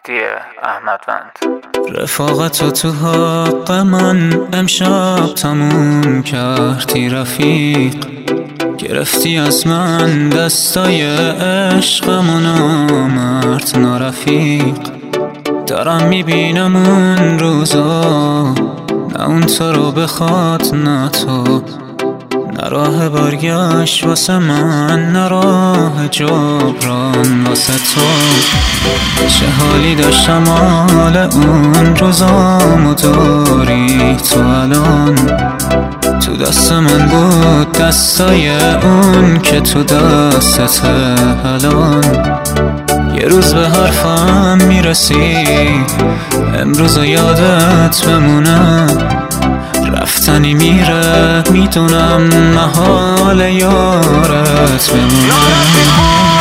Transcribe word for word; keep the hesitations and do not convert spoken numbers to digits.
مهدی احمدوند. رفاقت و تو حق من امشب تموم کردی رفیق، گرفتی از من دستای عشقم و نامرد نارفیق. دارم میبینم اون روزا، نه اون تو رو بخواد نه تو، نه راه برگشت واسه من نه راه جبران واسه تو. چه حالی داشتم حال اون روزامو داری تو الان، تو دست من بود دستای اون که تو دستت الان. یه روز به حرفم میرسی امروز یادت بمونه، رفتنی میره میدونم محال یارت بمونه.